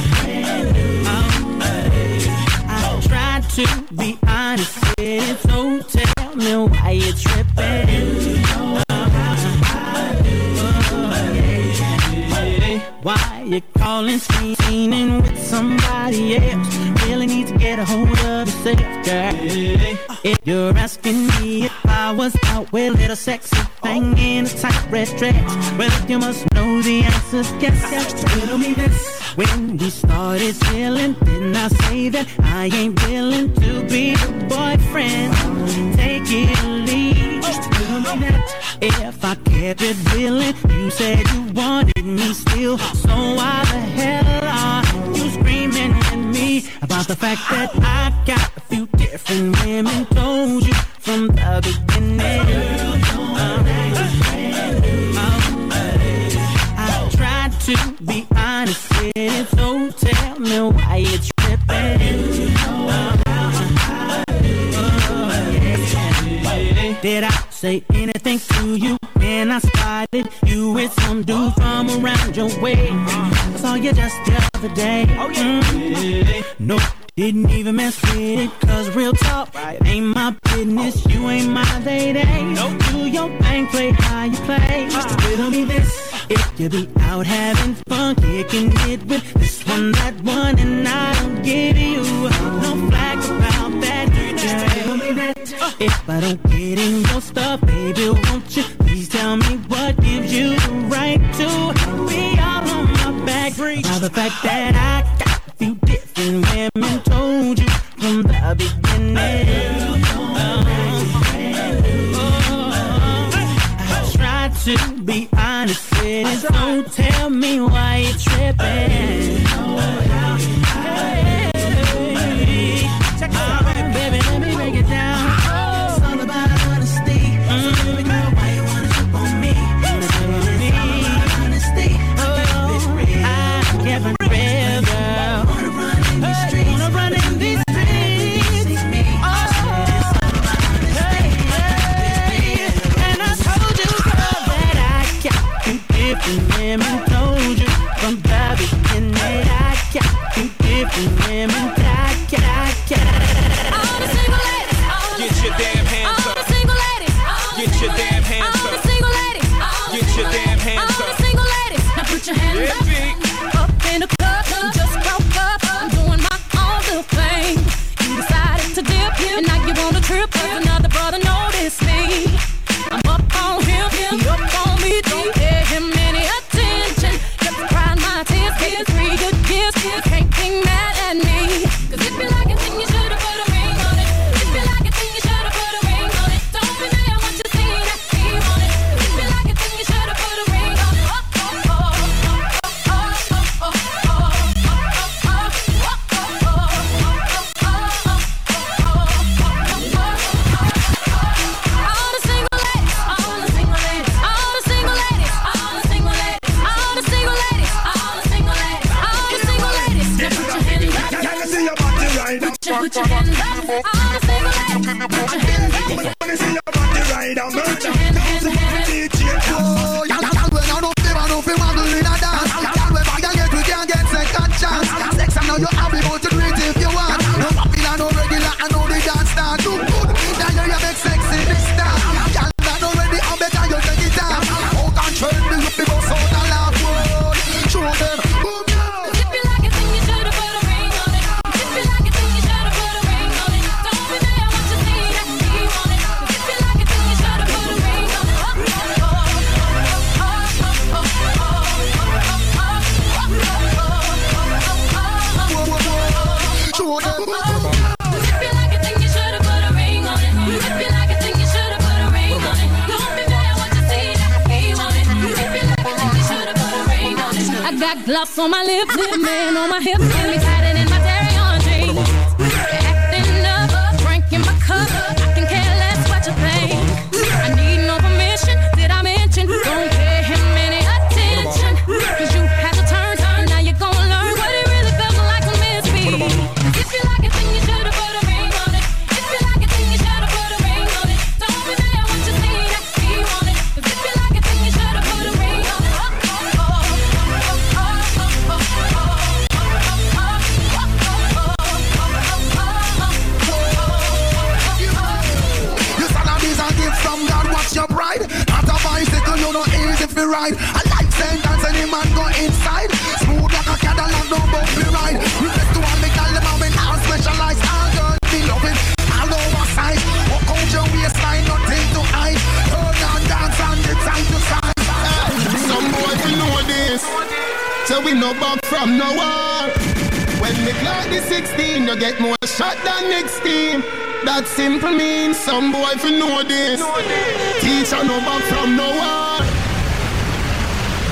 I tried to be honest with it, so tell me why you're tripping. Why you calling, scheming with somebody else? Really need to get a hold of yourself, girl. If you're asking me if I was out with a little sexy thing in a tight red dress, well, you must know the answer's yes, yes. Riddle me this. When we started chilling, didn't I say that I ain't willing to be your boyfriend? Take it or leave kept it reelin'. You said you wanted me still, so why the hell are you screaming at me about the fact that I got a few different women? Told you from the beginning. Um, I tried to be honest with it, so tell me why you tripping. Did I say anything to you when I spotted you with some dude from around your way? I saw you just the other day. Mm-hmm. No, didn't even mess with it, cause real talk, it ain't my business, you ain't my lady. Do your thing, play how you play. Just riddle me this, if you be out having fun, kicking it with this one, that one, and I don't give you no flag about that. Just riddle me that, if I don't get in your stuff, baby, won't you please tell me what gives you the right to be all on my back? Now the fact that I got a few different women, told you from the beginning. I tried to be honest with it, so tell me why you're tripping. Check this out, baby, let me break it down. It's all about honesty. So baby girl, why you wanna trip on me? It's all about honesty. I kept it real, girl. Wanna run in these streets? Wanna run in these streets? Oh, hey, hey. And I told you, girl, that I got two different women. Told you from the beginning that I got two different women. That I got, I got. All the single ladies, get your damn hands up. All the single ladies, get your damn hands up. All the single ladies, get your damn hands up. All the single ladies, now put your hands up. Up in the club, you just broke up. I'm doing my own little thing. You decided to dip, and now you want a trip, cause another brother noticed me. I'm up on him, he up on me. Don't pay him any attention. Just crying my tears, getting three good gifts. Can't be mad at me, cause if you like it, then you should've put a ring on it. If you like it, then you should've put a ring on it. Don't be mad once you see that he want it. If you like it, then you should've put a ring on it. Oh, oh, oh, oh, oh, oh, oh, all the single ladies, all the single ladies, all the single ladies, all the single ladies, all the single ladies, all the single ladies, all the single ladies. Now put your hands up. Can you see your body right now? Put your, put your hands up. All the single ladies, put your hands up. Can you see your body right now? Put your hands, hands, hands. Oh, y'all, y'all, when I don't feel, I don't feel waggle in a dance. Y'all, when I get, we can't get second chance. Sex, I know you have it, but you do it if you want. No popular, no regular, I know the dance star too good. Now you make sex in this star. Y'all, not already, I bet you take it down. Oh, control me, you go so the love world. Show them, boom, now. If you like it, then you should've put a ring on it. If you like it, then you should've put a ring on it. Don't be mad once you see that he want it. If you like it, then you should've put a ring on it. Oh, oh, oh, oh, oh, oh, show them. if you like it, then you should've put a ring on it. If you like it, then you should've put a ring on it. Don't be mad once you see that he want it. If you like it, then you should've put a ring on it. I got gloss on my lips, man on my hips, and me tighter than my Terry-on jeans. Acting up, drinking my cup, I can care less what you think. I need no permission, did I mention? Don't pay him any attention, cause you had to turn, turn, now you're gonna learn what it really felt like to miss me. If you like it, then you should've put a ring on it. If you like it, then you should've put a ring on it. Don't be mad once you see that he want it. Cause if you like it, then you should've put a ring on it. Oh, oh, oh, oh, oh, oh, oh, oh, You salaries and gifts from God, watch your pride. Not a bicycle, you know easy if you ride. I like sentence, any man go inside. Smooth like a Cadillac, no bumpy ride. Respect to all the gal, them have been all specialized. All girls be loving, all oversized. Walk out your waistline, nothing to hide. Turn and dance on the time to side. Some boy we know this, so we no back from no war. When me clock the sixteen, you get more shot than next team. That simple means some boy we know this. Teacher no back from no war.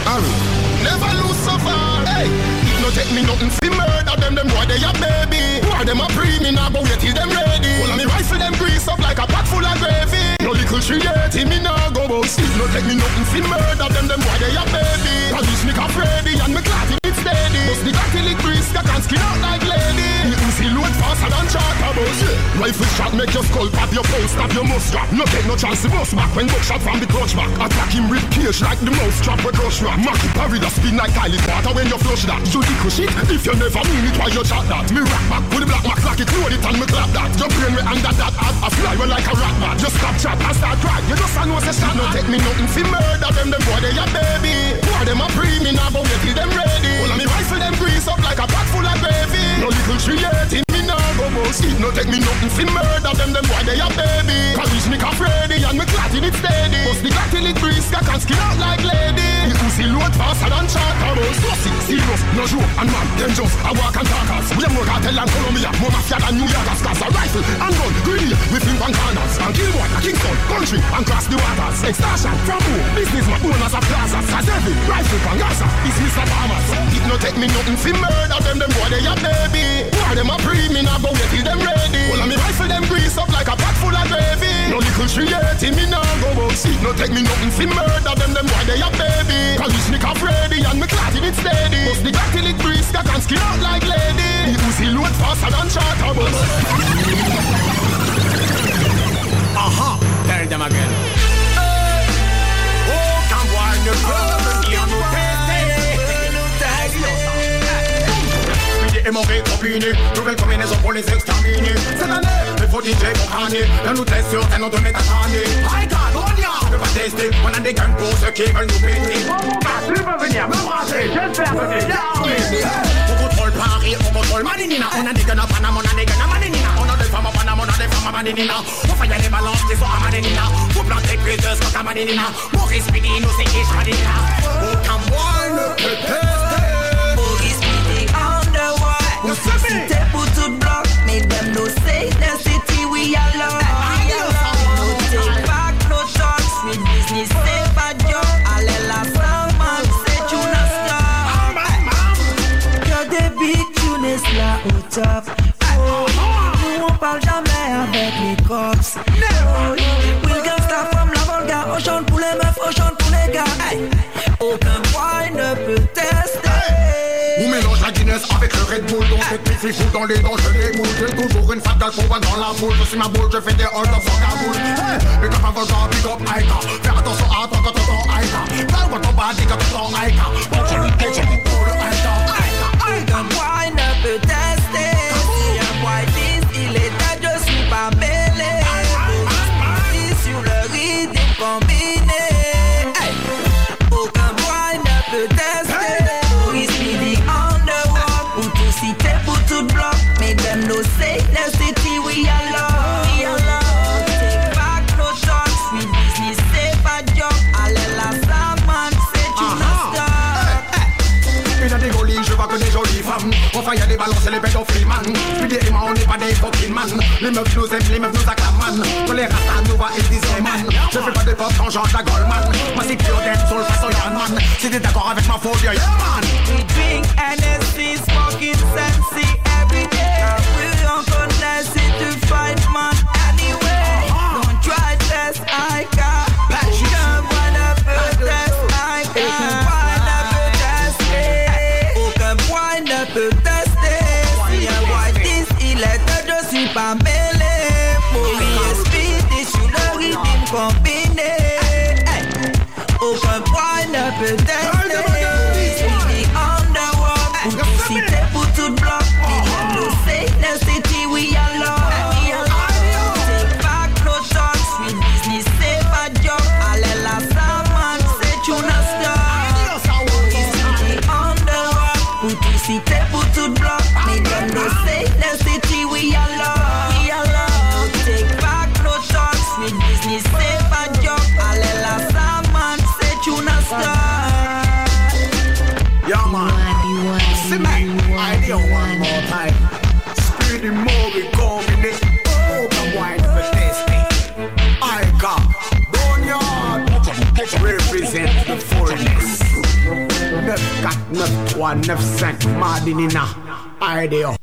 Harry, never lose so far. Hey, it no take me nothing fi murder them. Them boy they a baby. Who are them a pre? Me now go wait till them ready. All of me rifle them grease up like a pot full of gravy. No little shitty, me now go boss. It no take me nothing fi murder them. Them boy they a baby. I wish me can Freddy and me clad it steady. Bust the Catholic grease, that can skin out like lady. The Uzi load faster than charter bus. Rifle shot make your skull pop, your pulse stop, your mouth drop. No take no chance to bust back when buckshot from the clutch back. Attack him rib cage like the mouse trap with crush rock. Macky parry the spin like Kylie Carter when you flush that. You little shit, if you never mean it while you chat that. Me rock back with the black max like it load it and me clap that. Your brain me under that ass, I fly well like a rat bat. Just stop chat and start cry. You just a know say shot. No take me nothing fi murder them. Them boy they a baby. Who are them a pre? Me now go wait till them ready. All of me rifle them grease up like a pot full of gravy. No little shitty, me now go boss. It no take me nothing fi murder them. Them boy they a baby. Cause me can Freddy and me clatting it steady. Bust the Catholic grease, that can skin out like lady. The Uzi load faster than charter bus. Bossy, serious, no joke, and man, dangerous. I walk and talk us. We have more cartel and Colombia, more mafia than New Yorkers. Cause a rifle and gun, greedy, with him and corners. And kill one, a Kingston, country, and cross the waters. Extortion, from who? Business, my owners of plazas. Cause every rifle from Gaza is Mister Farmers. It no take me nothing fi murder them. Them boy they a baby. Who are them a pre? Me now go wait till them ready. All of me rifle them grease up like a pot full of gravy. No little shitty, me now go boss. It no take me nothing fi murder them. Them boy they a baby. Cause me can Freddy and me clatting it steady. Bust the Catholic grease, that can skin out like lady. The Uzi load faster than charter bus. Aha, tell them again. Oh, come on, you E mauvais copine, nouvelle combinaison pour les exterminés. Cette année, il faut D J Kokani. Là nous teste sur scène, on te met à crâner. High God, on y a, on peut pas tester. On a des guns pour ceux qui veulent nous péter. Tu peux venir me brasser, j'espère que t'es bien. On contrôle Paris, on contrôle Maninina. On a des guns à Panama, on a des guns à Maninina. On a des femmes à Panama, on a des femmes à Maninina. On fait y aller balance, des soirs à Maninina. Faut planter plus de scores à Maninina. Maurice Pidi, nous c'est qui Maninina. Aucun moyen ne peut tester. Maurice Pidi, underwater. Who city pour tout bloc, make them no say the city we are love. No take back, no talks, with business say bad job. Allez la saman, c'est une star. Que des big tunes là au top. Oh, nous on parle jamais avec les cops. Oh, we'll get stuff from la Volga. On chante pour les meufs, on chante pour les gars. Hey. Aucun boy ne peut tester. On mélange la Guinness avec le Red Bull. Donc c'est plus fou dans les dents, je démoule. J'ai toujours une fatale pour voir dans la foule. Je suis ma boule, je fais des hold up sans cagoule. Hey, big up avant genre, big up Aïka. Fais attention à toi quand t'entends Aïka. Parle quand ton body quand t'entends Aïka. Bon, je lui dis, je lui pour le Aïka. Aïka, Aïka. Un boy ne peut tester. Si un boy dit il est dead, je suis pas mêlé. Sur le rythme combiné. Hey. Aucun boy ne peut tester. Them no say the city we are love. We are love. Take back no talks. We business say bad job. Allez la saman, c'est une star. Une des goalies, je vois que des jolies femmes. Enfin y'a des balances et les pédophiles man. Puis des aimants, on n'est pas des fucking man. Les meufs nous aiment, les meufs nous acclament. Pour les rastas nous va et disent man. Je fais pas des potes quand j'entre la Goldman. Moi c'est pure dance, soul façon Yann man. Si t'es d'accord avec ma folie, yeah man. We drink N S C, smoking Sensi every day. We don't connect it to fight man anyway. Don't try test I got. Don't wanna protest I got. Wanna protester. Aucun boy ne peut tester. Si un boy dit il est dead, je suis pas mêlé. Maurice Speedy sur le rythme combiné. Aucun boy ne peut tester. Speedy underworld. Pour tout citer, pour tout bloc. Say the city we are love. We are love. Take back no talks. We business say bad job. Allez la saman, c'est une star. City on the rock. Pour tout citer, pour tout bloc. Mais them no say the city we are love. We are love. Take back no talks. We business say bad job. Allez la saman, c'est une star. Yeah man. See me, I do one more time. The more we combine, oh, come wine for tasting. I got Boneyard, represent the fullness. neuf quatre neuf trois neuf cinq Madinina Idea